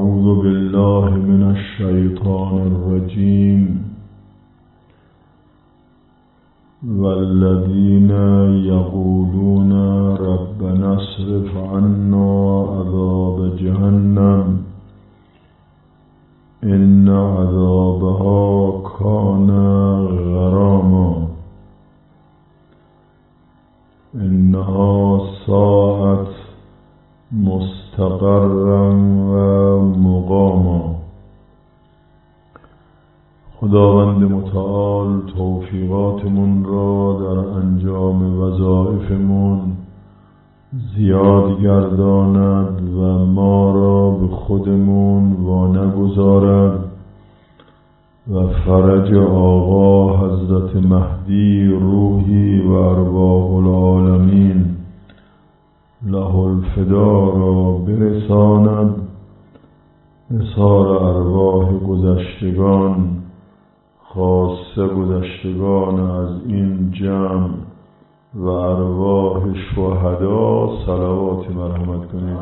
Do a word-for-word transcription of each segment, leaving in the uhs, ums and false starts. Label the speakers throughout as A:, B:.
A: أعوذ بالله من الشيطان الرجيم والذين يقولون ربنا اصرف عنا عذاب جهنم إن عذابها كان غراما إنها ساءت مستقرا و مقاما. خداوند متعال توفیقاتمون را در انجام وظایفمون زیاد گرداند و ما را به خودمون وانگذارد و فرج آقا حضرت مهدی روحی و ارواح العالمین له الفدا را برساند. نثار ارواح گذشتگان خاصه گذشتگان از این جمع و ارواح شهدا صلوات مرحمت کنید.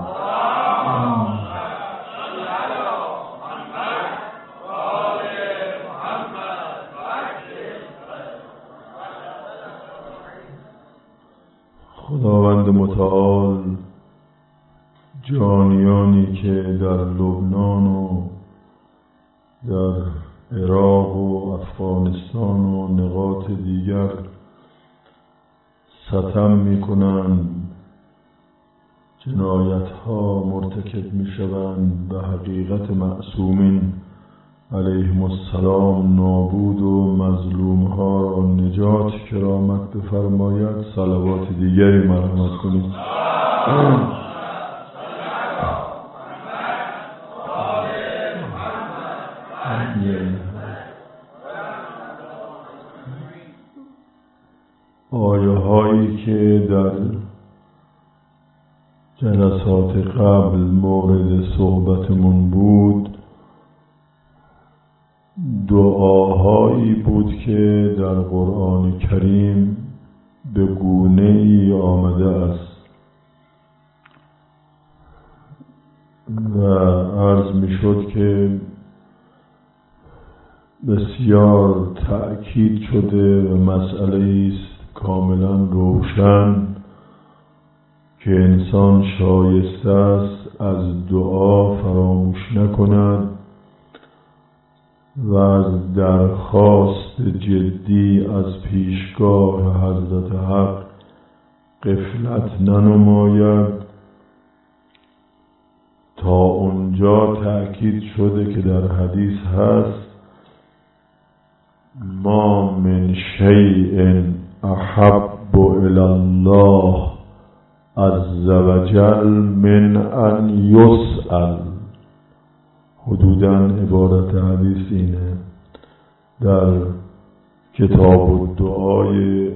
A: خداوند متعال جانیانی که در لبنان و در عراق و افغانستان و نقاط دیگر ستم میکنند، جنایت ها مرتکب میشوند، به حقیقت معصومین علیهم السلام نابود و مظلوم ها را نجات کرامت بفرماید. صلوات دیگری مرحمت کنید. آیه هایی که در جلسات قبل مورد صحبتمون بود دعاهایی بود که در قرآن کریم به گونه‌ای آمده است و عرض می شد که بسیار تأکید شده و مسئله است کاملا روشن که انسان شایسته است از دعا فراموش نکند و از درخواست جدی از پیشگاه حضرت حق غفلت ننماید. تا اونجا تأکید شده که در حدیث هست ما من شیء احب الی الله عز وجل من ان یسأل. حدوداً عبارت حدیث اینه. در کتاب الدعای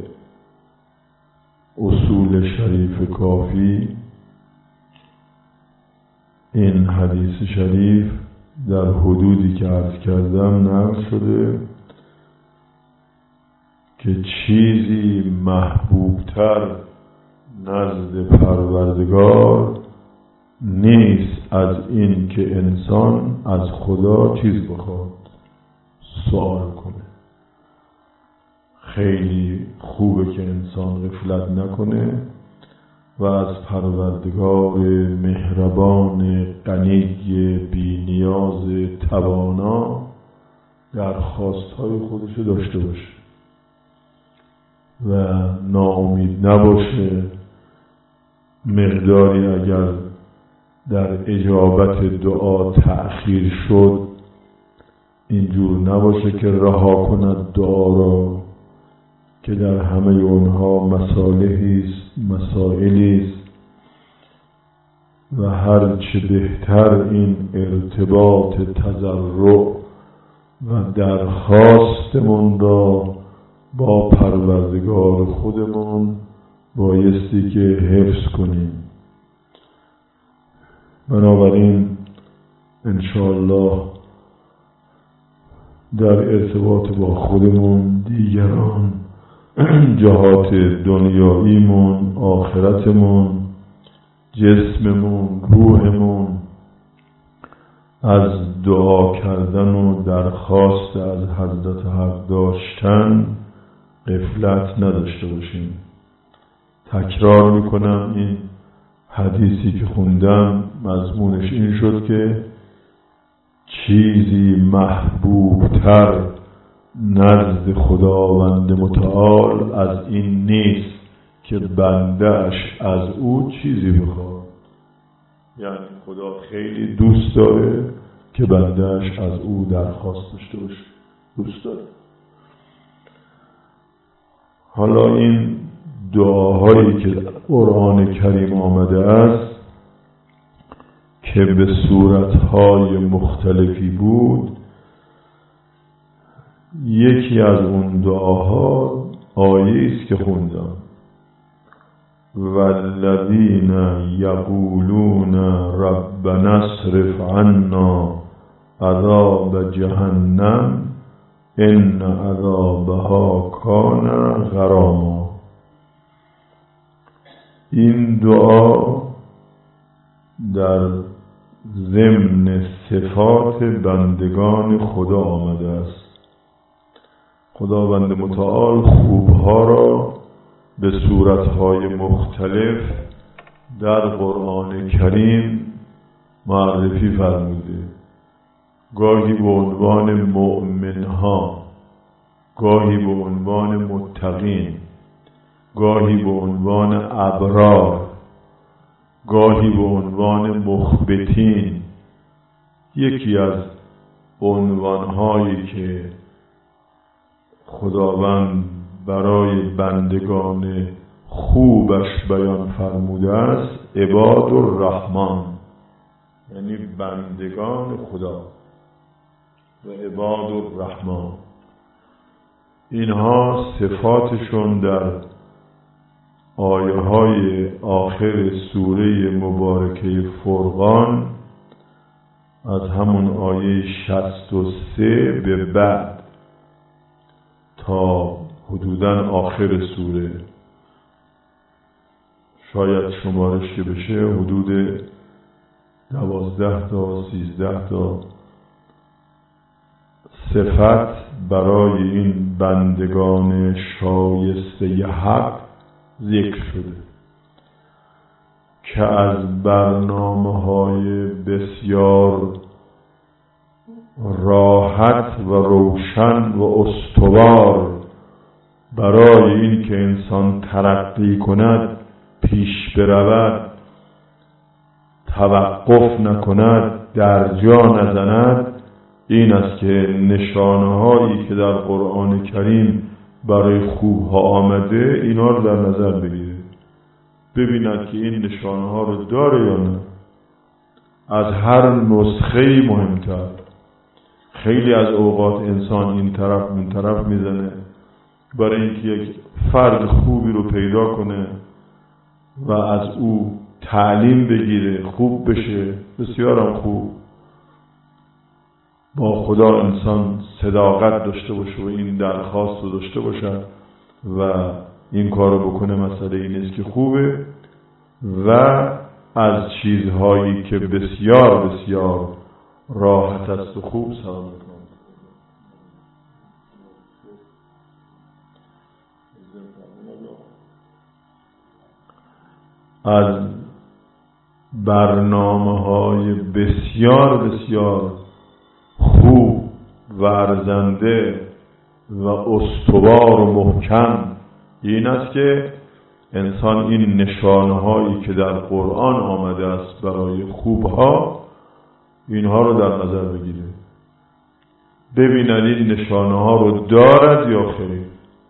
A: اصول شریف کافی این حدیث شریف در حدودی که عرض کردم نقل شده که چیزی محبوبتر نزد پروردگار نیست از این که انسان از خدا چیز بخواد، سوال کنه. خیلی خوبه که انسان غفلت نکنه و از پروردگار مهربان غنی بی نیاز توانا درخواست‌های خودشو داشته باشه و ناامید نباشه. مقداری اگر در اجابت دعا تأخیر شد اینجور نباشه که رها کند دعا را، که در همه اونها مصالحی است، مسائلی است و هر چه بهتر این ارتباط تضرع و درخواستمون را با پروردگار خودمون بایستی که حفظ کنیم. بنابراین انشاءالله در ارتباط با خودمون، دیگران، جهات دنیاییمون، آخرتمون، جسممون، روحمون از دعا کردن و درخواست از حضرت حق داشتن غفلت نداشته باشیم. تکرار میکنم، این حدیثی که خوندم مضمونش این شد که چیزی محبوبتر نزد خداوند متعال از این نیست که بنده‌اش از او چیزی بخواد. یعنی خدا خیلی دوست داره که بنده‌اش از او درخواست داشته باشه، دوست داره. حالا این دعاهایی که قرآن کریم آمده است که به صورتهای مختلفی بود، یکی از اون دعاها آیه است که خوندم: والذین یقولون ربنا اصرف عنا عذاب جهنم ان عذابها کان غراما. این دعا در ضمن صفات بندگان خدا آمده است. خداوند متعال خوبها را به صورتهای مختلف در قرآن کریم معرفی فرموده. گاهی به عنوان مؤمنها، گاهی به عنوان متقین، گاهی به عنوان ابرار، گاهی به عنوان مخبتین. یکی از عنوانهایی که خداوند برای بندگان خوبش بیان فرموده است عباد الرحمن، یعنی بندگان خدا و عباد الرحمن. اینها صفاتشون در آیه های آخر سوره مبارکه فرقان از همون آیه شصت و سه به بعد تا حدوداً آخر سوره، شاید شمارش که بشه حدود دوازده تا سیزده تا صفت برای این بندگان شایسته حق ذکر شده که از برنامه‌های بسیار راحت و روشن و استوار برای این که انسان ترقی کند، پیش برود، توقف نکند، در جا نزند، این است که نشانه‌هایی که در قرآن کریم برای خوبها آمده اینا رو در نظر بگیره، ببیند که این نشانه‌ها رو داره یا نه. از هر نسخه‌ای مهمتر. خیلی از اوقات انسان این طرف اون طرف میزنه برای اینکه یک فرد خوبی رو پیدا کنه و از او تعلیم بگیره، خوب بشه، بسیارم خوب. با خدا انسان صداقت داشته باشه و این درخواست رو داشته باشه و این کار رو بکنه، مسئله این است که خوبه. و از چیزهایی که بسیار بسیار راحت است و خوب سلام کنم. از برنامه‌های بسیار بسیار خوب و ارزنده و استوار و محکم این است که انسان این نشانه‌هایی که در قرآن آمده است برای خوبها، اینها رو در نظر بگیره، ببیند این نشانه‌ها رو دارد یا خیر.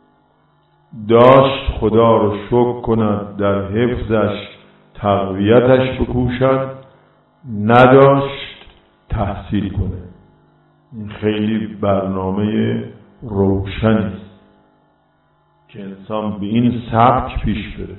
A: داشت خدا رو شکر کند، در حفظش تقویتش بکوشد، نداشت تحصیل کنه. این خیلی برنامه روشنی است که انسان به این سبک پیش بره.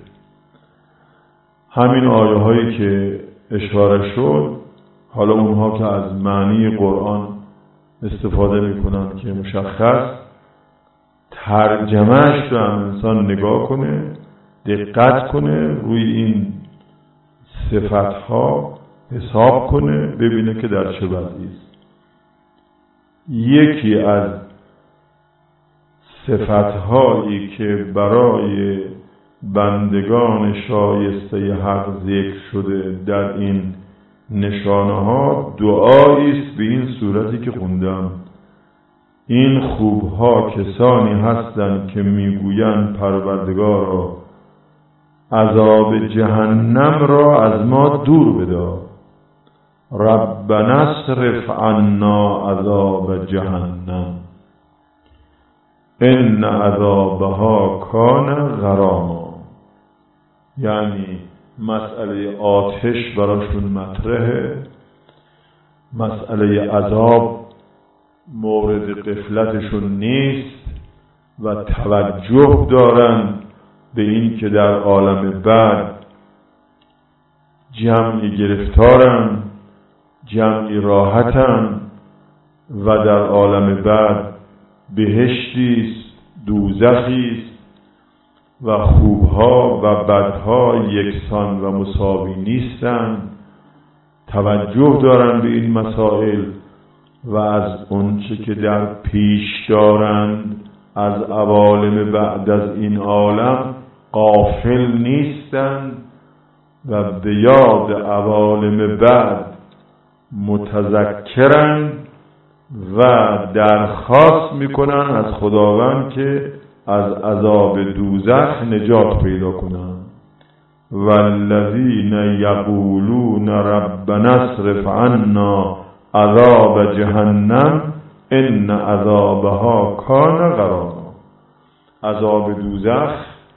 A: همین آیه هایی که اشاره شد، حالا اونها که از معنی قرآن استفاده میکنن که مشخص، ترجمهش رو هم انسان نگاه کنه، دقت کنه روی این صفتها حساب کنه ببینه که در چه وضعی است. یکی از صفت‌هایی که برای بندگان شایسته حق ذکر شده در این نشانه ها دعایی است به این صورتی که خوندم: این خوبها کسانی هستند که میگویند پروردگارا عذاب جهنم را از ما دور بدار، ربنا اصرف عنا عذاب جهنم ان عذابها کان غراما. یعنی مسئله آتش براشون مطرحه، مسئله عذاب مورد غفلتشون نیست و توجه دارن به این که در عالم بعد جمعی گرفتارن، جمعی راحتن و در عالم بعد بهشتی است، دوزخی است و خوبها و بدها یکسان و مساوی نیستند. توجه دارن به این مسائل و از اونچه که در پیش دارند از عوالم بعد از این عالم غافل نیستند و به یاد عوالم بعد متذکرند و درخواست میکنن از خداوند که از عذاب دوزخ نجات پیدا کنند. والذین یقولون ربنا اصرف عنا عذاب جهنم ان عذابها کان غراما. عذاب دوزخ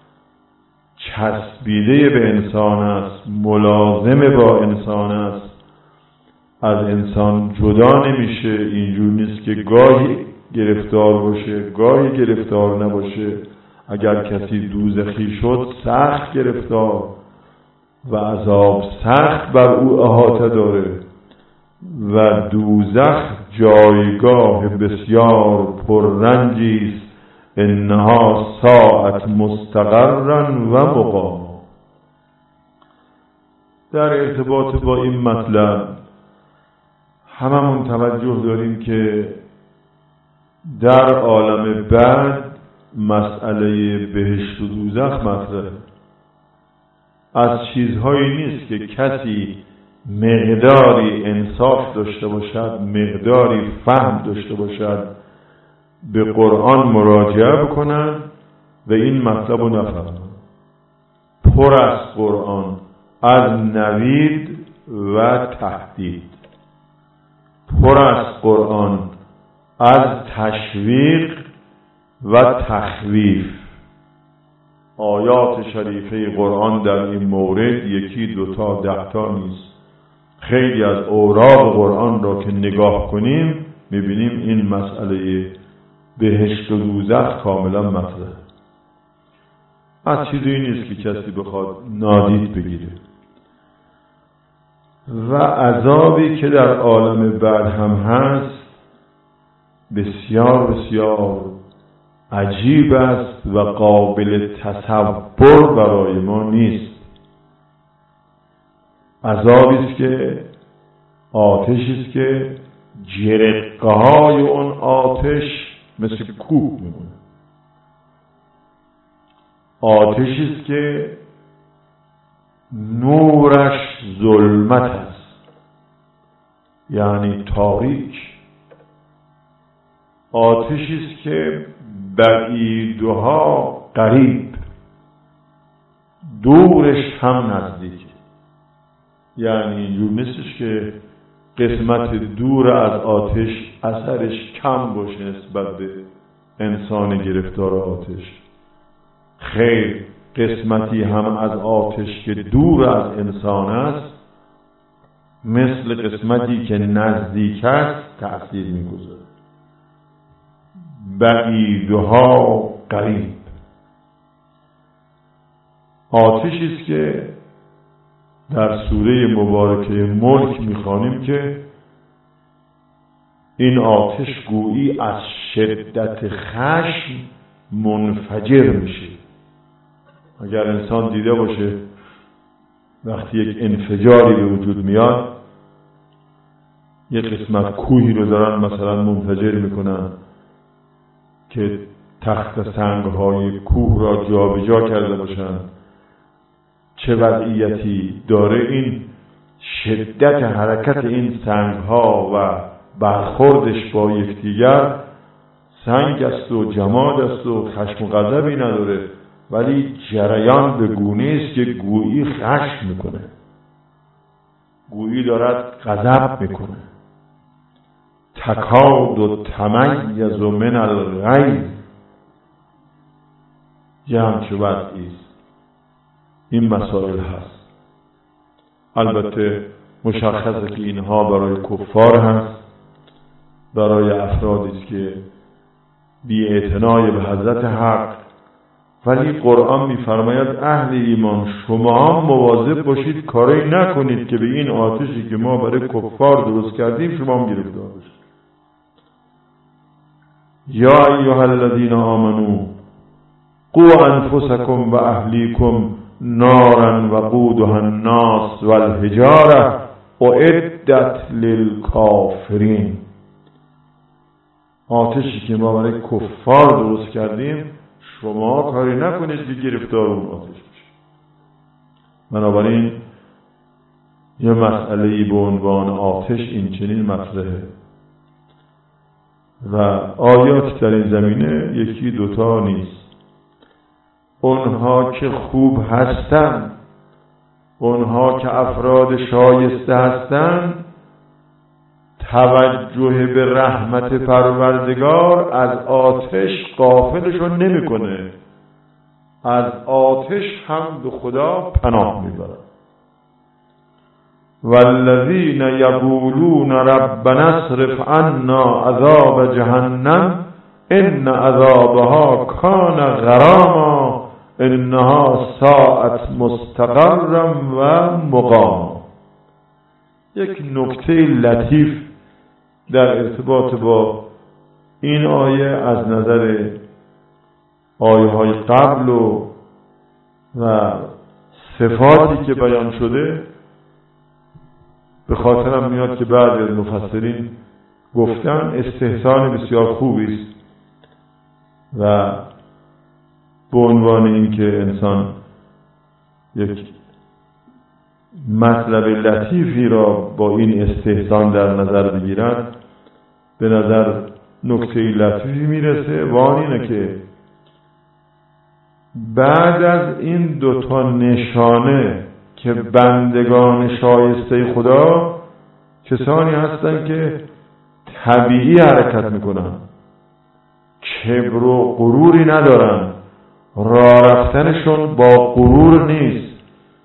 A: چسبیده به انسان است، ملازم با انسان است، از انسان جدا نمیشه. اینجور نیست که گاهی گرفتار باشه گاهی گرفتار نباشه. اگر کسی دوزخی شد سخت گرفتار و عذاب سخت بر او احاطه داره و دوزخ جایگاه بسیار پررنجی است. انها ساعت مستقرا و مقاما. در ارتباط با این مطلب هممون توجه داریم که در عالم بعد مسئله بهشت و دوزخ مطرحه. از چیزهایی نیست که کسی مقداری انصاف داشته باشد، مقداری فهم داشته باشد، به قرآن مراجعه بکنن و این مطلب رو نفهمن. پر از قرآن از نوید و تهدید، پر از قرآن از تشویق و تخویف. آیات شریفه قرآن در این مورد یکی دوتا دهتا نیست. خیلی از اوراق قرآن را که نگاه کنیم میبینیم این مسئله بهشت و دوزخ کاملا مطرحه. از چیزی نیست که کسی بخواد نادید بگیره. و عذابی که در عالم بعد هم هست بسیار بسیار عجیب است و قابل تصور برای ما نیست. عذابی است که آتشی است که جرقه‌های اون آتش مثل کوه میمونه. آتشی است که نورش ظلمت است، یعنی تاریک. آتشی است که بعیدها قریب، دورش هم نزدیک. یعنی اینجور نیستش که قسمت دور از آتش اثرش کم باشه نسبت به انسان گرفتار آتش. خیر، قسمتی هم از آتش که دور از انسان است مثل قسمتی که نزدیک است تأثیر می‌گذاره. بعیدها قریب. آتشی است که در سوره مبارکه ملک می‌خوانیم که این آتش گویی از شدت خشم منفجر میشه. اگر انسان دیده باشه وقتی یک انفجاری به وجود میاد یه قسمت کوهی رو دارن مثلا منفجر میکنن که تخت سنگ‌های کوه را جابجا کرده باشن، چه وضعیتی داره این شدت حرکت این سنگ‌ها و برخوردش با یکدیگر. سنگ است و جماد است و خشم و غضبی نداره، ولی جریان به گونه است که گویی خشم میکنه، گویی دارد غضب میکنه. تکاد و تمیز من الغیظ، یه همچه وضعی است. این مسائل هست. البته مشخصه که اینها برای کفار هست، برای افرادی است که بی‌اعتنای به حضرت حق. ولی قرآن می‌فرماید اهل ایمان شما مواظب باشید کاری نکنید که به این آتشی که ما برای کفار درست کردیم شما هم گرفتار بشید. یا ایها الذین آمنو قوا انفسکم و اهلیکم نارا وقودها الناس والحجاره اعدت للکافرین. آتشی که ما برای کفار درست کردیم شما کاری نکنید که گرفتار اون آتش بشید. بنابراین یه مسئله‌ای به عنوان آتش این چنین مطرحه و آیات در این زمینه یکی دوتا نیست. اونها که خوب هستن، اونها که افراد شایسته هستن، توجه به رحمت پروردگار از آتش غافلشون نمیکنه، از آتش هم به خدا پناه میبرن. والذین یقولون ربنا اصرف عنا عذاب جهنم ان عذابها کان غراما انها ساءت مستقرا و مقاما. یک نکته لطیف در ارتباط با این آیه از نظر آیه های قبل و, و صفاتی که بیان شده به خاطرم میاد که بعضی از مفسرین گفتن استحسان بسیار خوبی است و به عنوان این که انسان یک مطلب لطیفی را با این استحسان در نظر بگیرد به نظر نکته لطیفی میرسه و آن اینه که بعد از این دوتا نشانه که بندگان شایسته خدا کسانی هستند که طبیعی حرکت میکنن، کبر و غروری ندارن، راه رفتنشون با غرور نیست،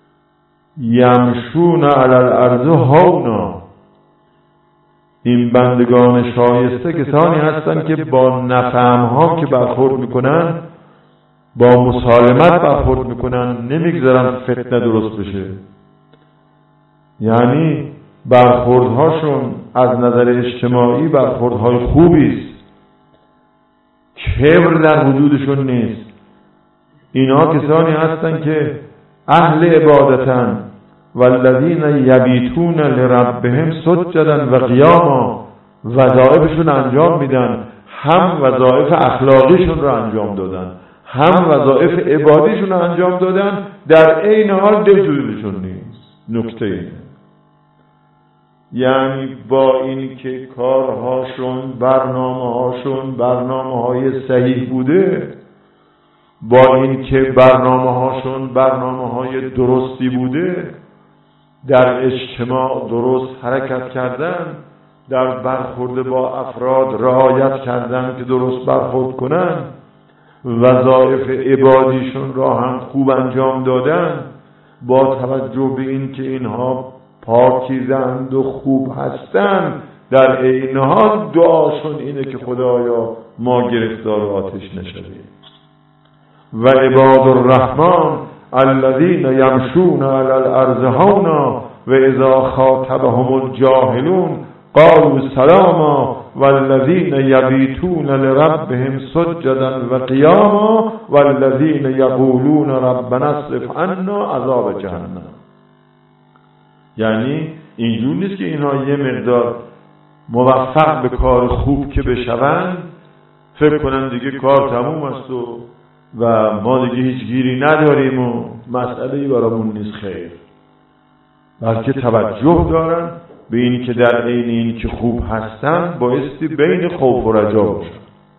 A: یمشون علی الارض هونا. این بندگان شایسته کسانی هستند که با نفهم‌ها که برخورد میکنن با مسالمت برخورد میکنن، نمیگذارن فتنه درست بشه. یعنی برخوردهاشون از نظر اجتماعی برخوردهای خوبی است، کبر در وجودشون نیست. اینا کسانی هستند که اهل عبادتن والذین یبیتون لربهم سجدا و قیاما. وظایفشون انجام میدن، هم وظایف اخلاقیشون رو انجام دادن، هم وظایف عبادیشون رو انجام دادن، در عین حال دلسوزیشون نیست. نکته اینه، یعنی با این که کارهاشون برنامه‌هاشون برنامه‌های صحیح بوده، با این که برنامه‌هاشون برنامه‌های درستی بوده، در اجتماع درست حرکت کردن، در برخورد با افراد رعایت کردن که درست برخورد کنن، وظایف عبادیشون را هم خوب انجام دادن، با توجه به این که اینها پاکیزند و خوب هستن، در عین حال دعاشون اینه که خدایا ما گرفتار آتش نشویم. و عباد الرحمن الذین یمشون علی الارض هونا و اذا خاطبهم الجاهلون قالوا سلاما والذین یبیتون لربهم سجدا و قیاما والذین یقولون ربنا اصرف عنا عذاب جهنم. یعنی اینجور نیست که اینها یه مقدار موفق به کار خوب که بشوند فکر کنن دیگه کار تموم است و و ما دیگه هیچ گیری نداریم و مسئله‌ای برامون نیست. خیر، بلکه توجه دارن به این که در عین این که خوب هستن بایستی بین خوف و رجا باشن،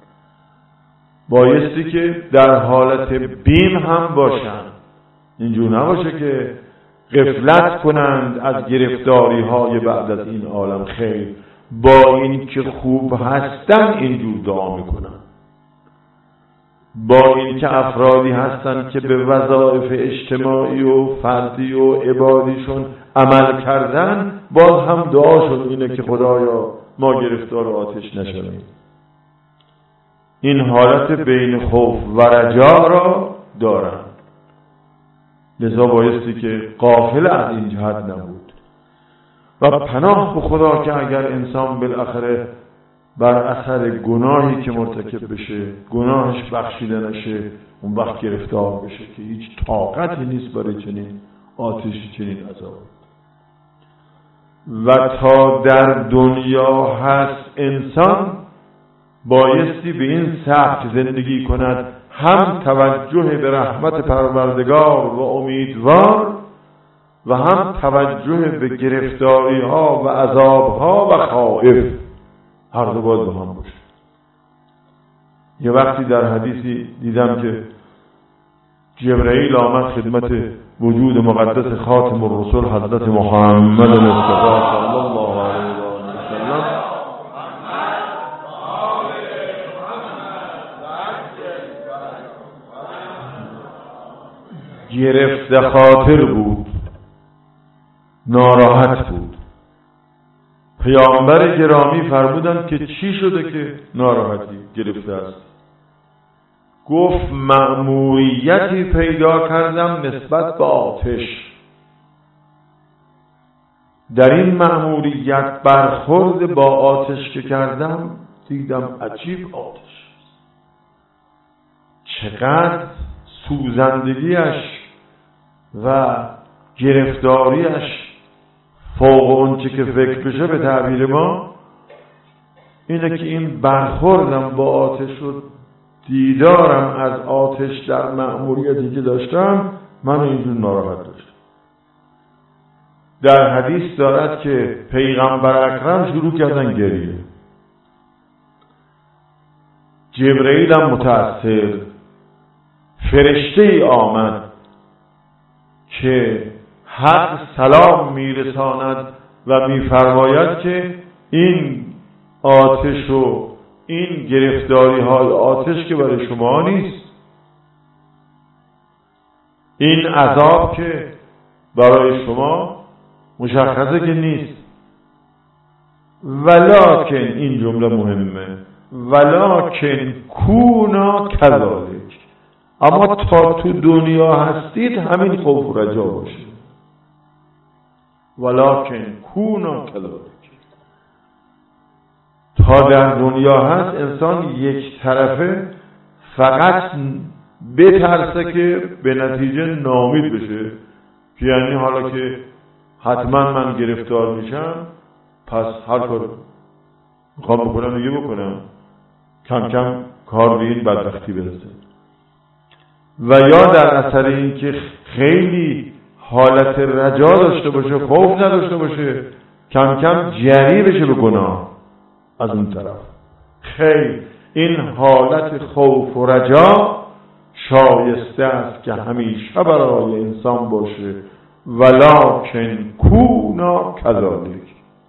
A: بایستی که در حالت بیم هم باشن، اینجور نباشه که غفلت کنند از گرفتاری های بعد از این عالم. خیر، با این که خوب هستن اینجور دعا میکنن، با این که افرادی هستن که به وظایف اجتماعی و فردی و عبادیشون عمل کردن، باز هم دعاشون اینه که خدایا ما گرفتار آتش نشویم. این حالت بین خوف و رجا را دارن، لذا بایستی که غافل از این جهت نبود و پناه به خدا که اگر انسان بالاخره بر اثر گناهی که مرتکب بشه گناهش بخشیده نشه، اون وقت گرفتار بشه که هیچ طاقتی نیست برای چنین آتشی، چنین عذاب. و تا در دنیا هست انسان بایستی به این سبک زندگی کند، هم توجه به رحمت پروردگار و امیدوار و هم توجه به گرفتاری ها و عذاب ها و خائف، هر دو باید با هم باشه. یه وقتی در حدیثی دیدم که جبرئیل آمد خدمت وجود مقدس خاتم الرسول حضرت محمد مصطفی صلی الله علیه و سلم گرفته خاطر بود، ناراحت بود. پیامبر گرامی فرمودند که چی شده که ناراحتی گرفته است؟ گفت مأموریتی پیدا کردم نسبت به آتش، در این مأموریت برخورد با آتش که کردم دیدم عجیب آتش، چقدر سوزندگیش و گرفتاریش فوق اون چه که فکر بشه به تعبیر ما اینه که این برخوردم با آتش شد، دیدارم از آتش در مأموریتی که داشتم من اینجور ناراحت داشتم. در حدیث دارد که پیغمبر اکرم شروع کردن گریه، جبرئیل هم متأثر، فرشته ای آمد که حق سلام میرساند و میفرماید که این آتش و این گرفتاری های آتش که برای شما نیست، این عذاب که برای شما مشخصه که نیست، ولکن این جمله مهمه، ولکن کونا کذالک، اما تا تو دنیا هستید همین خوف و رجا باشید، ولکن کونا کذالک. تا در دنیا هست انسان یک طرفه فقط بترسه که به نتیجه ناامید بشه، که یعنی حالا که حتما من گرفتار میشم پس هر کار میخوام بکنم دیگه بکنم، کم کم کار به این بدبختی برسه. و یا در اثر این که خیلی حالت رجا داشته باشه، خوف نداشته باشه، کم کم جری بشه به گناه از اون طرف. خیلی این حالت خوف و رجا شایسته است که همیشه برای انسان باشه، ولکن کونا کذالک.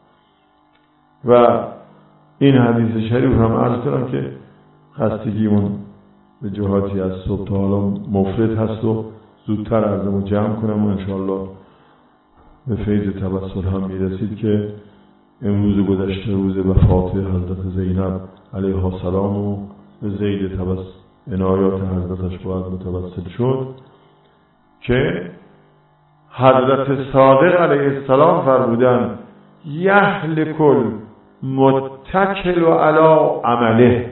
A: و این حدیث شریف هم عرض کنم که خستگیمون به جهاتی از صبح تا حالا مفرد هست و زودتر عرضمو جمع کنم و انشاءالله به فیض توسل هم میرسید که امروز گذشته روز وفات حضرت زینب علیها السلام و به زید توسل عنایات حضرتش باید متوسل شد که حضرت صادق علیه السلام فرمودن یهلک المتکل علی عمله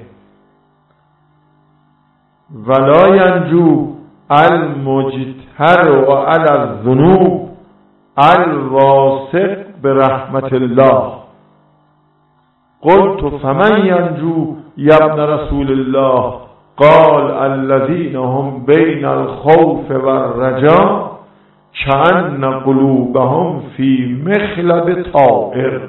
A: ولا ینجو المجتر و علی الذنوب الواثق برحمت الله. قلت فمن ینجو یابن رسول الله قال الذین هم بین الخوف والرجاء کأن قلوبهم فی مخلب طائر.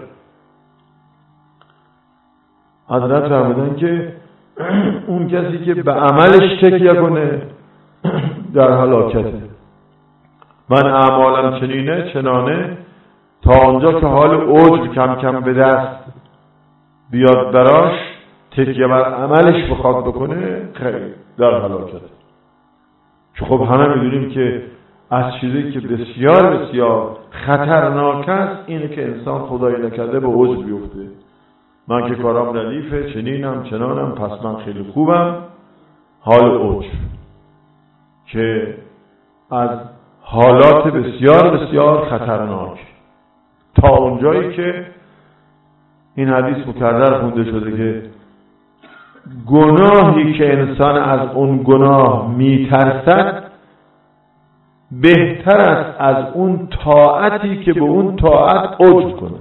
A: حضرت فرمودن که اون کسی که به عملش تکیه کنه در هلاکته. من اعمالم چنینه چنانه تا آنجا که حال عجب کم کم به دست بیاد براش تکیه بر عملش بخواد بکنه خیلی در هلاکته. چون خب همه میدونیم که از چیزی که بسیار بسیار خطرناک است اینه که انسان خدایی نکرده به عجب بیفته. من که کارام ردیفه، چنینم چنانم، پس من خیلی خوبم. حال عجب که از حالات بسیار بسیار خطرناک، تا اونجایی که این حدیث مکرر خونده شده که گناهی که انسان از اون گناه میترسد بهتر است از اون طاعتی که به اون طاعت عجب کنه.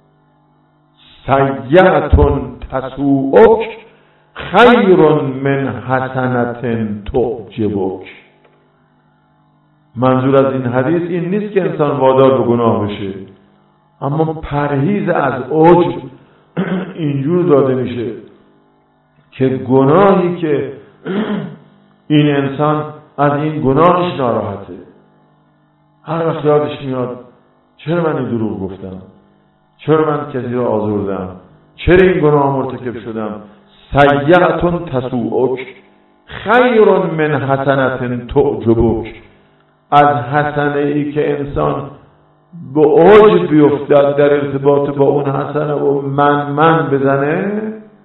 A: سیئة تسوءک خیر من حسنة تعجبک. منظور از این حدیث این نیست که انسان وادار به گناه بشه، اما پرهیز از عجب اینجور داده میشه که گناهی که این انسان از این گناهش ناراحته، هر وقت یادش میاد چرا من این دروغ گفتم، چرا من کسی را آزردم، چرا این گناه مرتکب شدم. سیئة تسوءک خیر من حسنة تعجبک. از حسنه ای که انسان به عجب بیفتد در ارتباط با اون حسنه و من من بزنه،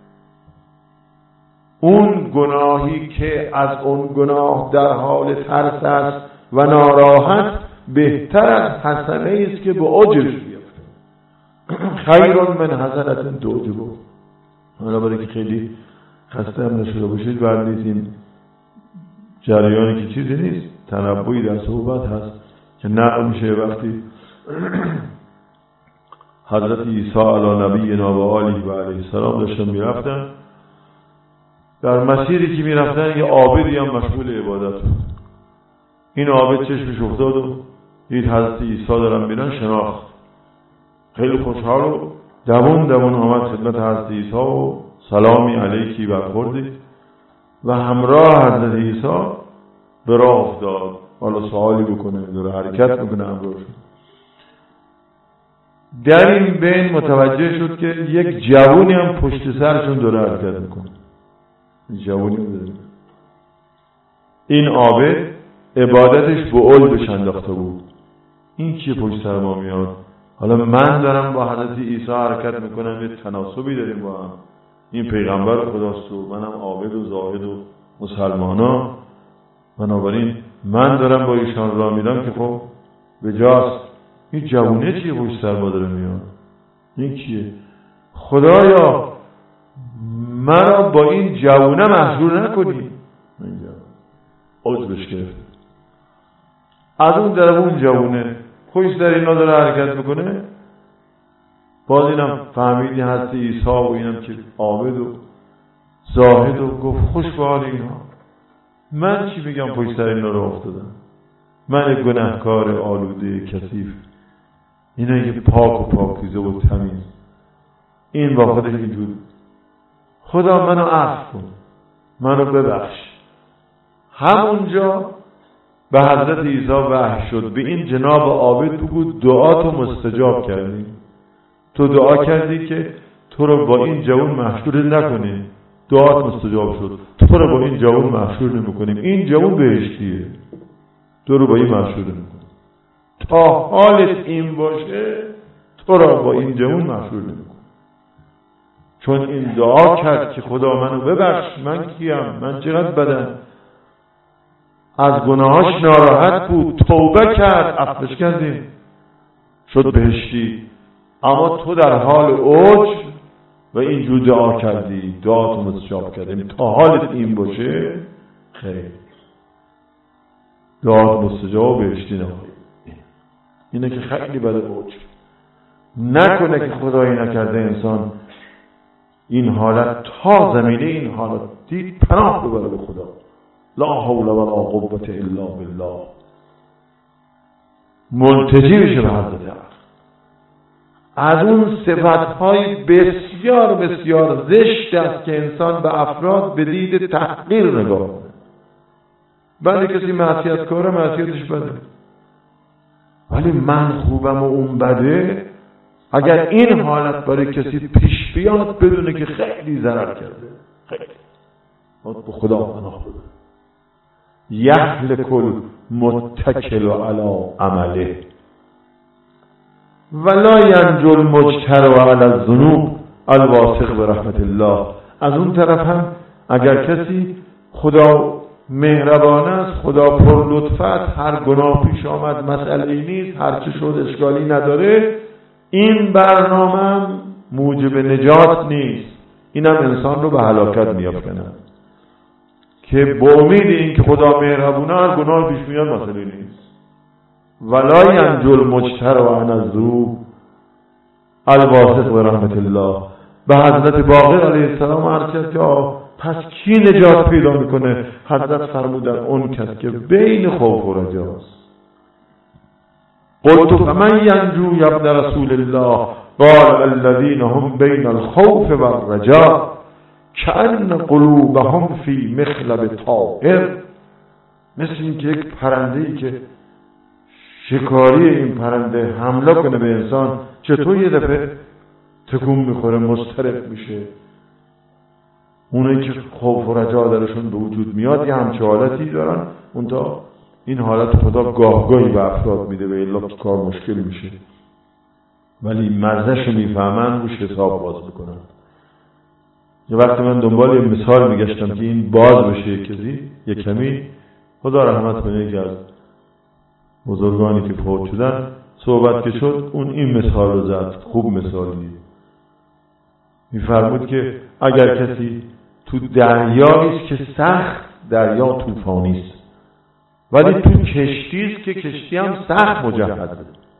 A: اون گناهی که از اون گناه در حال ترس است و ناراحت بهتر از حسنه است که به عجب بیفته. خیر من حسنة تعجبک. حالا برای که خیلی خسته هم نشده باشید بردید این جریانی که چیزی نیست، تنبوی در صحبت هست که نقل میشه. وقتی حضرت عیسی علی نبینا و آله و علیه السلام داشتن میرفتن، در مسیری که میرفتن یه عابدی هم مشغول عبادت بود. این عابد چشمش افتاد و دید حضرت عیسی دارن میرن، شناخت، خیلی خوشحال و دوون دوون آمد خدمت حضرت عیسی و سلامی علیکی برخوردید و همراه حضرت عیسی به راه افتاد. حالا سوالی بکنه، داره حرکت میکنه همراهشون. در این بین متوجه شد که یک جوونی هم پشت سرشون داره حرکت میکنه. جوونی هم داره. این عابد عبادتش به علبش انداخته بود. این کیه پشت سر ما میاد؟ حالا من دارم با حضرت عیسی حرکت میکنم، یه تناسبی داریم با هم. این پیغمبر خداست و منم عابد و زاهد و مسلمانا، بنابراین من دارم با ایشان راه میرم که خب به جاست. این جوونه چیه پشت سر ما داره میاد؟ این کیه؟ خدایا مرا با این جوونه محشور نکنی. عجبش گرفت. از اون در اون جوونه پشت سر اینا داره حرکت میکنه. باز اینم فهمیدی حضرت عیسی و اینم که عابد و زاهد و گفت خوش به حال اینا، من چی بگم پشت سر اینا رو افتادم؟ من گناهکار آلوده کثیف، اینا یه پاک و پاکیزه و تمیز، این با خودش اینجور. خدا منو عفو کن، منو ببخش. همونجا به حضرت عیسی وحی شد به این جناب عابد بگو دعا تو مستجاب کردی، تو دعا کردی که تو رو با این جوان محشور نکنی، دعات مستجاب شد، تو رو با این جوان محشور نمیکنیم، این جوان بهشتیه، تو رو با این محشور نمیکنیم. تا حالت این باشه تو رو با این جوان محشور نمیکنیم. چون این دعا کرد که خدا منو ببخش، من کیم، من چقدر بدم، از گناهاش ناراحت بود، توبه کرد، عفوش کردیم، شد بهشتی. اما تو در حال عجب و اینجور دعا کردی، دعا تو مستجاب کردیم. تا حالت این باشه خیر، دعا مستجاب بهشتی نمایی. اینه که خیلی بده عجب نکنه که خدایی نکرده انسان این حالت تا زمینه این حالت دید پناه ببره به خدا. لا حول ولا قوة الا بالله. ملتجی بشه به حضرت حق. از اون صفت‌های بسیار بسیار زشت است که انسان به افراد به دید تحقیر نگاه کنه. بله کسی معصیت کاره، معصیتش بده، ولی من خوبم و اون بده. اگر این حالت برای کسی پیش بیاد بدونه که خیلی ضرر کرده، خیلی باید به خدا پناه ببره. یهلک المتکل علی عمله ولا ینجو المجتر علی الذنوب الواثق برحمت الله. از اون طرف هم اگر کسی خدا مهربان است، خدا پر لطف است، هر گناه پیش آمد مسئله نیست، هر چه شد اشکالی نداره، این برنامه موجب نجات نیست، اینم انسان رو به هلاکت می‌افکنه. که با امید این که خدا مهربونه هر گناه پیش میاد مسئله نیست. ولا ینجو المجتر عن الذنوب الواثق برحمت الله. به حضرت باقر علیه السلام عرض کرد که پس کی نجات پیدا میکنه؟ حضرت فرمودن اون کس که بین خوف و رجاست. قلت فمن ینجو یا ابن رسول الله؟ قال الذین هم بین الخوف و الرجاء کأن قلوبهم فی مخلب طائر. مثل این که یک پرنده‌ای که شکاری این پرنده حمله کنه به انسان، چطور یه دفعه تکون میخوره، مضطرب میشه. اونایی که خوف و رجا درشون به وجود میاد یه همچه حالتی دارن، اونتا این حالت خدا گاه گاهی به افراد میده و الا کار مشکل میشه، ولی مرزش رو میفهمن، روش حساب باز میکنن. یه وقت من دنبال یه مثال میگشتم که این باز بشه کسی یه کمی، خدا رحمت کنه، یکی از بزرگانی که فوت شدن صحبت که شد اون این مثال رو زد، خوب مثالی میفرمود که اگر کسی تو دریایی است که سخت دریا طوفانی است، ولی تو کشتی است که کشتی هم سخت مجهزه،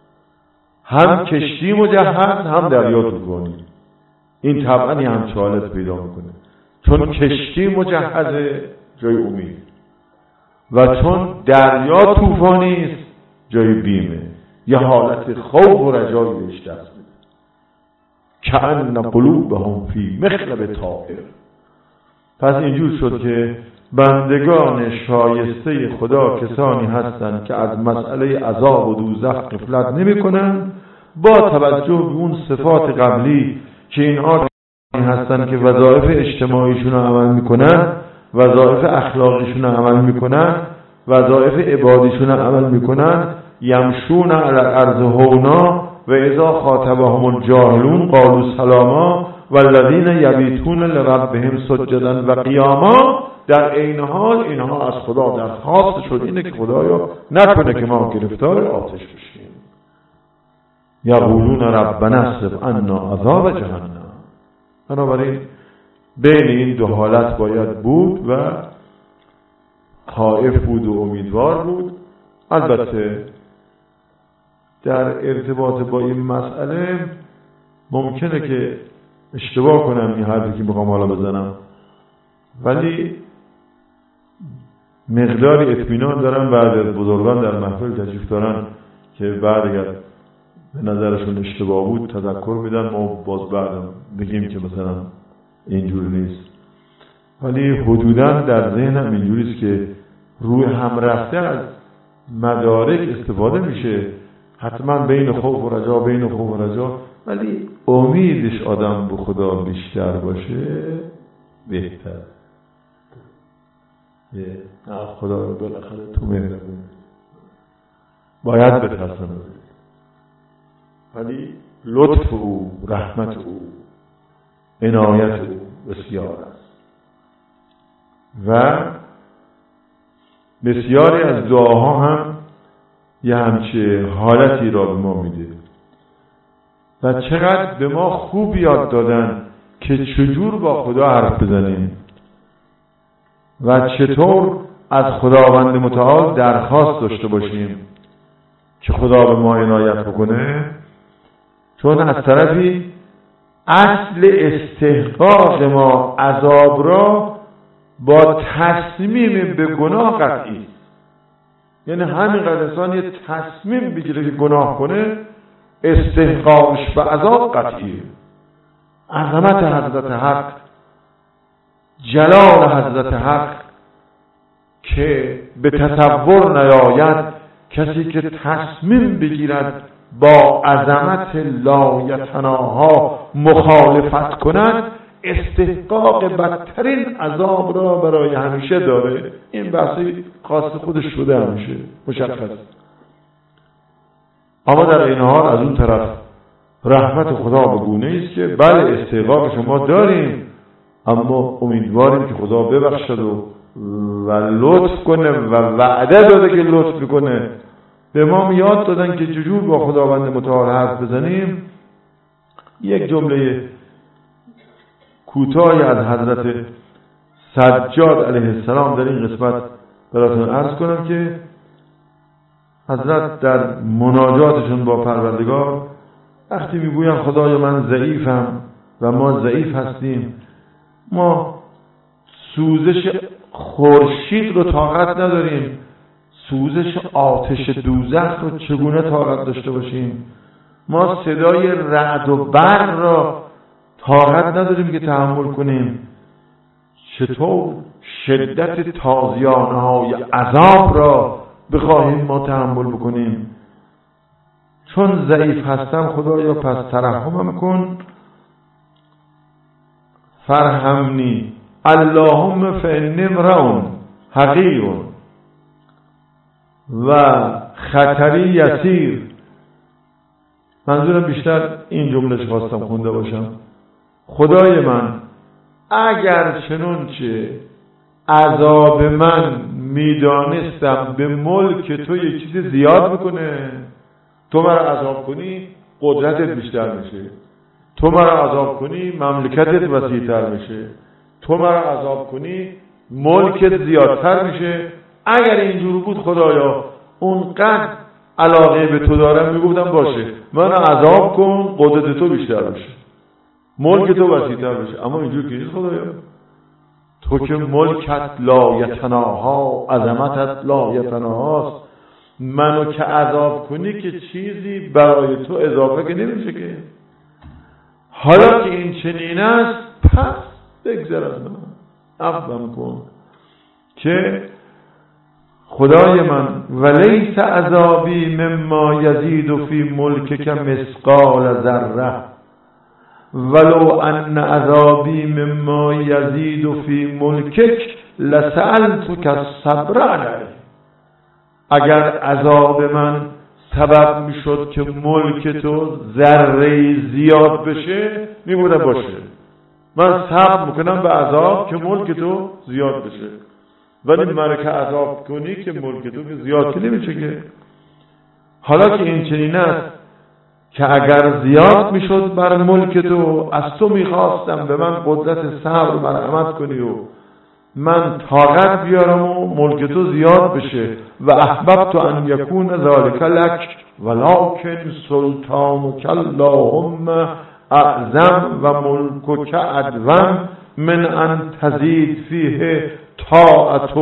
A: هم کشتی مجهز هم دریا طوفانی، این طبعا هم حالت پیدا میکنه. چون کشتی مجهزه جای امید و چون دریا طوفانی است جای بیمه، یه حالت خوف و رجایی بهش دست میده. کأن قلوبهم فی مخلب طائر. پس اینجور شد که بندگان شایسته خدا کسانی هستند که از مسئله عذاب و دوزخ غفلت نمی‌کنند، با توجه به اون صفات قبلی که اینها هستند که وظایف اجتماعیشون رو عمل میکنن، وظایف اخلاقیشون رو عمل میکنن، وظایف عبادیشون رو عمل میکنن. یمشون علی الارض هونا و اذا خاطبهم الجاهلون قالوا سلاما والذین یبیتون لربهم سجدا و قیاما. در عین حال اینها از خدا درخواست شد اینه که خدایا نکنه که ما گرفتار آتش بشیم. یقولون ربنا اصرف عنا عذاب جهنم. بنابراین بین این دو حالت باید بود و خائف بود و امیدوار بود. البته در ارتباط با این مسئله ممکنه که اشتباه کنم این حرفی که میخوام حالا بزنم، ولی مقداری اطمینان دارم بعد از بزرگان در محفل تشریف دارن که بعد اگر به نظرشون اشتباه بود تذکر میدن، ما باز بعدم بگیم که مثلا اینجور نیست. ولی حدوداً در ذهنم اینجوریست که روی هم رفته از مدارک استفاده میشه، حتما بین خوف و رجا، بین خوف و رجا، ولی امیدش آدم به خدا بیشتر باشه بهتر. نه خدا رو بالاخره تو مهربون باید بترسم، ولی لطف او، رحمت او، عنایت او بسیار است و بسیاری از دعاها هم یه همچه حالتی را به ما میده و چقدر به ما خوب یاد دادن که چجور با خدا حرف بزنیم و چطور از خداوند متعال درخواست داشته باشیم که خدا به ما عنایت بکنه. چون از طرفی اصل استحقاق ما عذاب را با تصمیم به گناه قطعی، یعنی همینقدر انسان یه تصمیم بگیره که گناه کنه استحقاقش به عذاب قطعیه. عظمت حضرت حق، جلال حضرت حق که به تصور نیاید، کسی که تصمیم بگیرد با عظمت لایتناها مخالفت کند استحقاق بدترین عذاب را برای همیشه داره. این بحثی خاص خودش شده همیشه مشخص. اما در این حال از اون طرف رحمت خدا به گونه است که بله استحقاق شما داریم، اما امیدواریم که خدا ببخشد و و لطف کنه و وعده داده که لطف میکنه. به ما یاد دادن که چجور با خداوند متعال حرف بزنیم. یک جمله کوتاهی از حضرت سجاد علیه السلام در این قسمت براتون عرض کنم که حضرت در مناجاتشون با پروردگار وقتی میگویم خدای من ضعیفم و ما ضعیف هستیم، ما سوزش خورشید رو طاقت نداریم، سوزش آتش دوزخ رو چگونه طاقت داشته باشیم؟ ما صدای رعد و برق را طاقت نداریم که تحمل کنیم، چطور شدت تازیانه های عذاب را بخواهیم ما تحمل بکنیم؟ چون ضعیف هستم خدایا پس ترحمم کن، فرحمنی اللهم فانی امرؤ حقیر و خطری یسیر. منظورم بیشتر این جملهش خواستم خونده باشم. خدای من اگر چنانچه عذاب من میدانستم به ملک تو یک چیز زیاد میکنه، تو مرا عذاب کنی قدرتت بیشتر میشه، تو مرا عذاب کنی مملکتت وسیع‌تر میشه، تو مرا عذاب کنی ملکت زیادتر میشه. اگر اینجور بود خدایا اونقدر علاقه به تو دارم میگفتم باشه من عذاب کن قدرت تو بیشتر بشه، ملک تو وسیع‌تر بشه. اما اینجور که نیست خدایا، تو که ملکت لایتناها، عظمتت لایتناهاست، منو که عذاب کنی که چیزی برای تو اضافه که نمیشه که. حالا که این چنین است پس بگذر از من، عفوم کن که خدای من ولیس عذابی مما یزید فی ملکک مثقال ذره ولو ان عذابی مما یزید فی ملکک لسألتک الصبر علیه. اگر عذاب من سبب میشد که ملک تو ذره زیاد بشه میگودم باشه من صبر میکنم به عذاب که ملک تو زیاد بشه، ولی من که عذاب کنی که ملک تو که زیاد که نمیشه که. حالا که این چنین است که اگر زیاد میشد بر ملک تو، از تو میخواستم به من قدرت صبر مرحمت کنی و من طاقت بیارم و ملک تو زیاد بشه. و احببت ان یکون ذلک لک ولکن سلطانک اللهم اعظم و ملکک ادوم من ان تزید فیه طاعت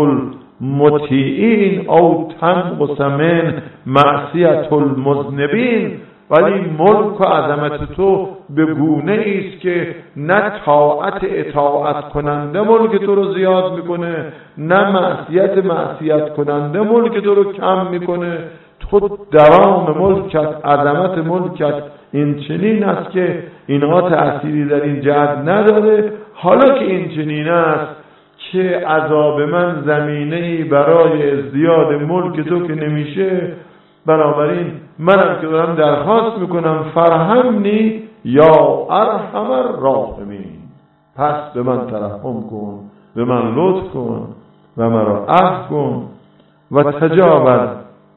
A: المطیعین او تنقص من معصیت المذنبین. ولی ملک و عظمت تو به گونه ایست که نه طاعت اطاعت کننده ملک تو رو زیاد میکنه، نه معصیت معصیت کننده ملک تو رو کم میکنه. تو دوام ملکت، عظمت ملکت این چنین است که اینها تأثیری در این جهت نداره. حالا که این چنین است که عذاب من زمینه‌ای برای ازدیاد ملک تو که نمیشه، بنابراین منم که دارم درخواست میکنم فرحمنی یا ارحم الراحمین، پس به من ترحم کن، به من لطف کن و مرا عفو کن و تجاوز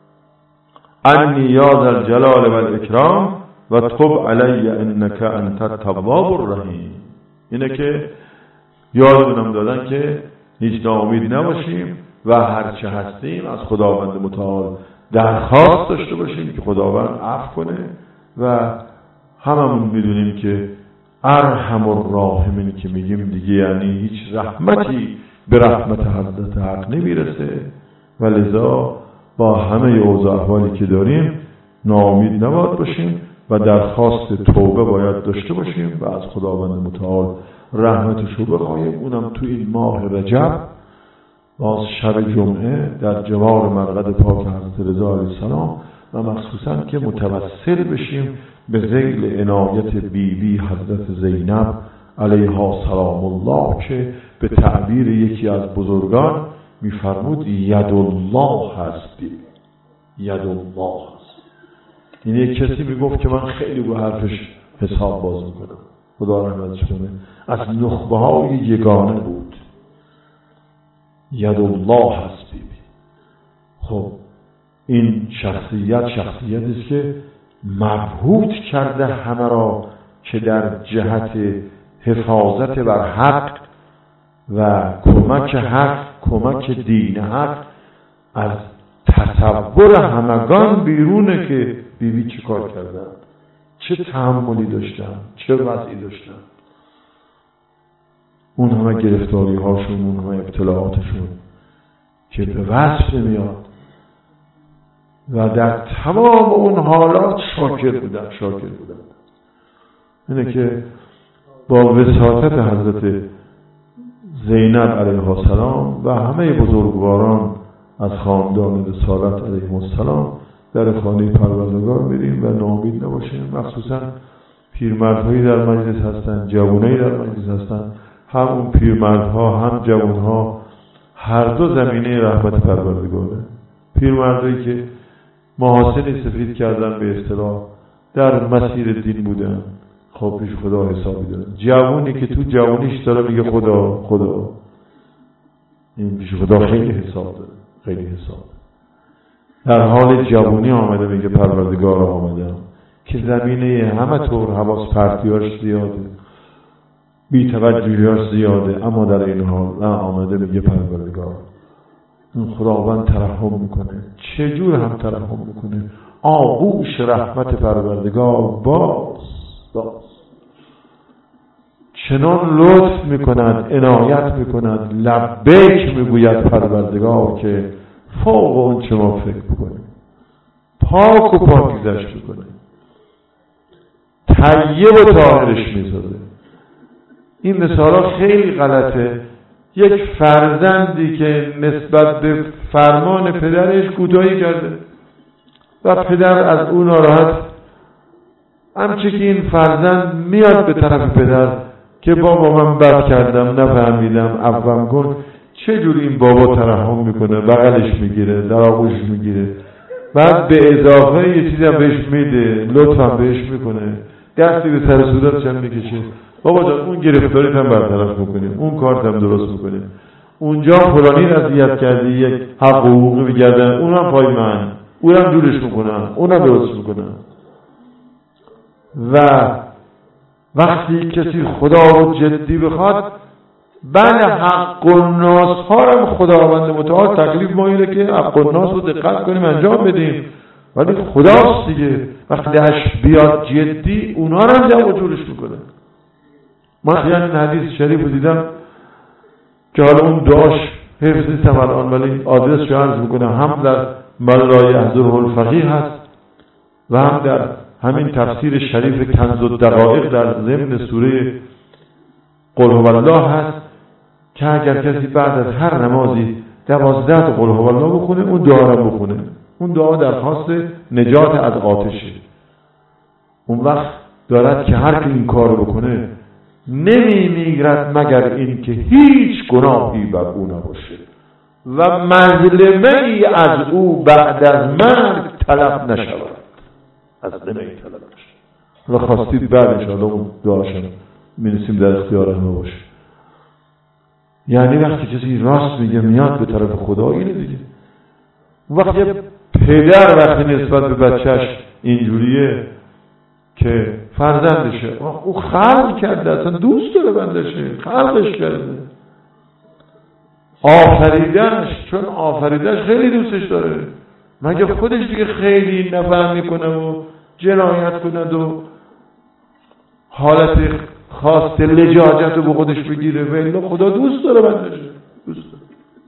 A: عنی یا ذا الجلال و الاکرام و تب علی انک انت التواب الرحیم. اینه که یادمونم دادن که هیچ ناامید نباشیم و هرچه هستیم از خداوند متعال درخواست داشته باشیم که خداوند عفو کنه. و هممون میدونیم که ارحم الراحمین که میگیم دیگه یعنی هیچ رحمتی به رحمت حضرت حق نمیرسه و لذا با همه اوضاع احوالی که داریم ناامید نباید باشیم و درخواست توبه باید داشته باشیم و از خداوند متعال رحمتش رو بخواهیم. اونم تو این ماه رجب باز شب جمعه در جوار مرقد پاک حضرت رضا علیه السلام و مخصوصا که متوسل بشیم به ذیل عنایت بی بی حضرت زینب علیها سلام الله که به تعبیر یکی از بزرگان میفرمود ید الله هست، بی ید الله هست. این یک کسی میگفت که من خیلی به حرفش حساب باز میکنم، خدا رحمتش کنه، از نخبه های یگانه بود. ید الله هست بی بی. خب این شخصیت شخصیتی است که مبهوت کرده همه را که در جهت حفاظت بر حق و کمک حق، کمک دین حق از تصور همگان بیرونه که بیبی چه کار کردن، چه تحملی داشتن، چه وضعی داشتن، اون همه گرفتاری هاشون، اون همه ابتلاعاتشون که به وصف میاد و در تمام اون حالات شاکر بودن شاکر بودن. اینه که با وساطت حضرت زینب علیه السلام و همه بزرگواران از خاندان رسالت علیه السلام در خانه پروردگار میریم و ناامید نباشیم. مخصوصا پیرمردهایی در مجلس هستن، جوانایی در مجلس هستن، هم اون پیرمردها هم جوانها هر دو زمینه رحمت پروردگاره. پیرمردایی که محاسنی سفید کردن به اصطلاح در مسیر دین بودن، خب پیش خدا حسابی دارن. جوانی که تو جوانیش داره میگه خدا خدا، این پیش خدا خیلی حساب داره، خیلی حساب. در حال جوانی آمده میگه پروردگار آمدم، که زمینه همه طور حواس پرتیاش زیاده، بی توجهیاش زیاده، اما در این حال نه آمده میگه پروردگار. این خداوند ترحم میکنه، چجور هم ترحم میکنه، آغوش رحمت پروردگار باز باز چنان لطف میکند، عنایت میکند، لبیک میگوید پروردگار که فوق اون چه ما فکر بکنیم، پاک و پاکیزش میکنه، طیب و طاهرش میسازه. این مثالا خیلی غلطه. یک فرزندی که نسبت به فرمان پدرش کوتاهی کرده و پدر از اون ناراحت، همچه که این فرزند میاد به طرف پدر که بابا من بد کردم، نفهمیدم، عفوم کن، چجوری این بابا ترحم میکنه، بغلش میگیره، در آغوش میگیره، بعد به اضافه یه چیزی هم بهش میده، لطفم بهش میکنه، دستی به سر صورتش هم میکشه، بابا جان اون گرفتاریت هم برطرف میکنیم، اون کارت هم درست میکنیم، اونجا فلانی رضایت کردی، یک حق و حقوقی بگردن، اونم پای من، اونم دورش میکنم، اونم درست میکنم. و وقتی کسی خدا رو جدی بخواد، بله حق و ناس ها رو خداوند متعال تکلیف ما اینه که حق و ناس رو دقت کنیم انجام بدیم، ولی خداست دیگه، وقتی دهش بیاد جدی اونها رو هم جمع و جورش میکنه. من خیلی این حدیث شریف رو دیدم که حالا اون دعاش حفظ نیستم الان، ولی آدرس رو عرض میکنم، هم در ملای احضره الفقیه هست و هم در همین تفسیر شریف کنز الدقایق در ضمن سوره قل هو الله هست که اگر کسی بعد از هر نمازی دوازده تا قل هو الله بخونه، اون دعا رو بخونه، اون دعا درخواست نجات از آتشه. اون وقت دارد که هر کی این کار بکنه نمی میگرد مگر این که هیچ گناهی بر او نباشه و مظلمه ای از او بعد از مرگ طلب نشود، از نمی طلب نشود. و خواستید بعد انشاءالله اون دعاشم می‌نویسیم در اختیار همه باشه. یعنی وقتی کسی راست میگه میاد به طرف خدا، اینه دیگه. وقتی پدر وقتی نسبت به بچهش اینجوریه که فرزندشه، او خلق کرده، اصلا دوست داره بندشه، خلقش کرده، آفریدنش، چون آفریدنش خیلی دوستش داره، مگه خودش دیگه خیلی نفهم میکنه و جنایت کند و حالت خواسته لجاجت رو به خودش بگیره و الا خدا دوست داره بندشه، دوست داره.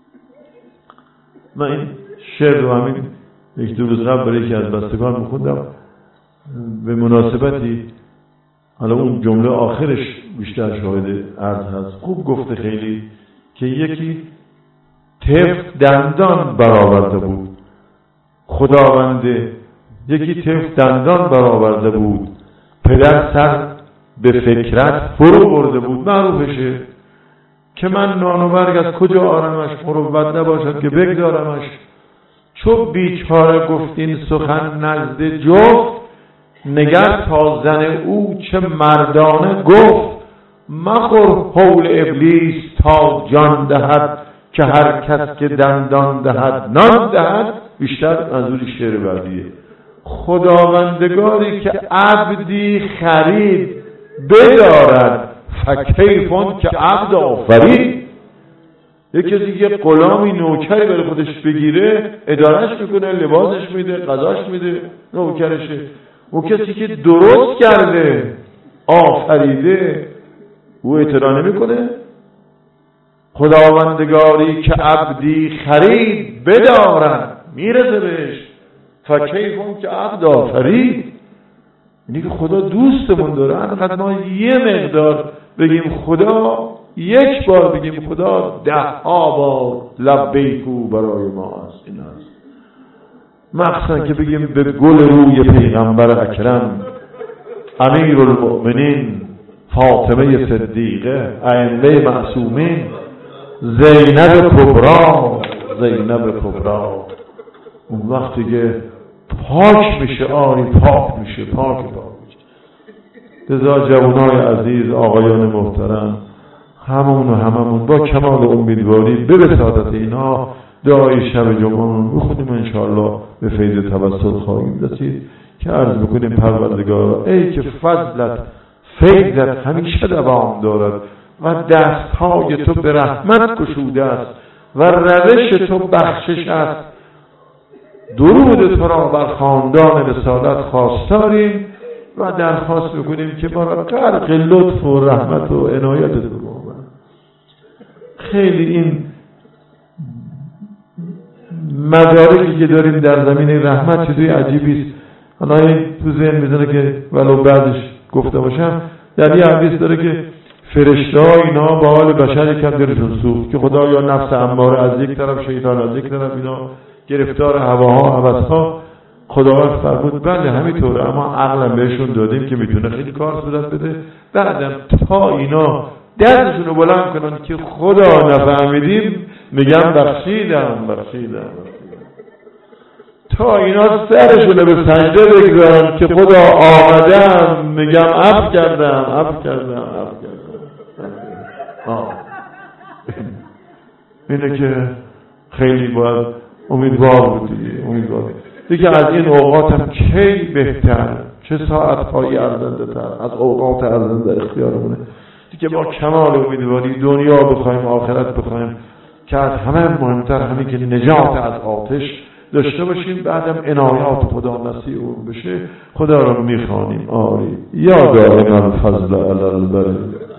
A: من این شعر رو همین یک دو روز قبل برای یکی از بستگان میخوندم به مناسبتی، حالا اون جمله آخرش بیشتر شاهد عرض هست. خوب گفته خیلی که یکی طفل دندان برآورده بود، خداونده یکی طفل دندان برآورده بود، پدر سر به فکرت فرو برده بود. معروفشه که من نان و برگ از کجا آرمش، مروت نباشد که بگذارمش. چو بیچاره گفت این سخن نزد جفت، نگر تا زن او چه مردانه گفت. مخور حول ابلیس تا جان دهد، که هر کس که دندان دهد نان دهد. بیشتر منظوری شعر بعدیه. خداوندگاری که عبدی خرید بدارد، فکیفون که عبد آفرید. یکی دیگه غلامی نوکری برای خودش بگیره، ادارهش میکنه، لباسش میده، غذاش میده، نوکرشه. او کسی که درست کرده آفریده او اعتراض نمیکنه. خداوندگاری که عبدی خرید بدارد، میرسه بهش. فکیفون که عبد آفرید، اینی که خدا دوستمون داره. انقدر ما یه مقدار بگیم خدا، یک بار بگیم خدا، ده ها بار لبیکو برای ما است. این است مخصوصا که بگیم به گل روی پیغمبر اکرم، امیرالمؤمنین، فاطمه صدیقه، ائمه معصومین، زینب کبرا، زینب کبرا. اون وقتی که پاک میشه، آری پاک میشه، پاک پاک میشه. لذا جوانای عزیز، آقایان محترم، همون و هممون با کمال امیدواری به وساطت اینا دعای شب جمعه بخونیم، انشاءالله به فیض توسل خواهیم رسید. که عرض بکنیم پروردگارا ای که فضلت فیضت همیشه دوام دارد و دستهای تو به رحمت گشوده است و روش تو بخشش است. درود تو را بر خاندان رسالت خواستاریم و درخواست بکنیم که ما را غرق لطف و رحمت و عنایت تو بکنیم. خیلی این مدارکی که داریم در زمین رحمت چیزی عجیبی است. حالا این تو ذهن میزنه که ولو بعدش گفته باشم، در یه حدیث داره که فرشته‌ها اینا با حال بشر کم دلشون سوخت که خدا یا نفس اماره از یک طرف، شیطان از یک طرف، اینا گرفتار هواها هوس‌ها. خداوند فرمود بله همینطوره، اما عقلم بهشون دادیم که میتونه خیلی کار صورت بده. بعدم تا اینا دستشون رو بلند کنن که خدا نفهمیدیم، میگم بخشیدم بخشیدم. تا اینا سرشون رو به سجده بگذارن که خدا آمدم، میگم عفو کردم عفو کردم عفو کردم. آه. اینه که خیلی باید امیدوار بودی، امیدوار دیگه. از این اوقات هم کی بهتر، چه ساعت‌های ارزنده تر از اوقات ارزنده اختیارمونه دیگه. با کمال امیدواری دنیا بخوایم آخرت بخوایم، که از همه مهمتر همین که نجات از آتش داشته باشیم، بعدم عنایات خدا نصیب اون بشه. خدا رو میخوانیم. آری یا دائم الفضل علی البر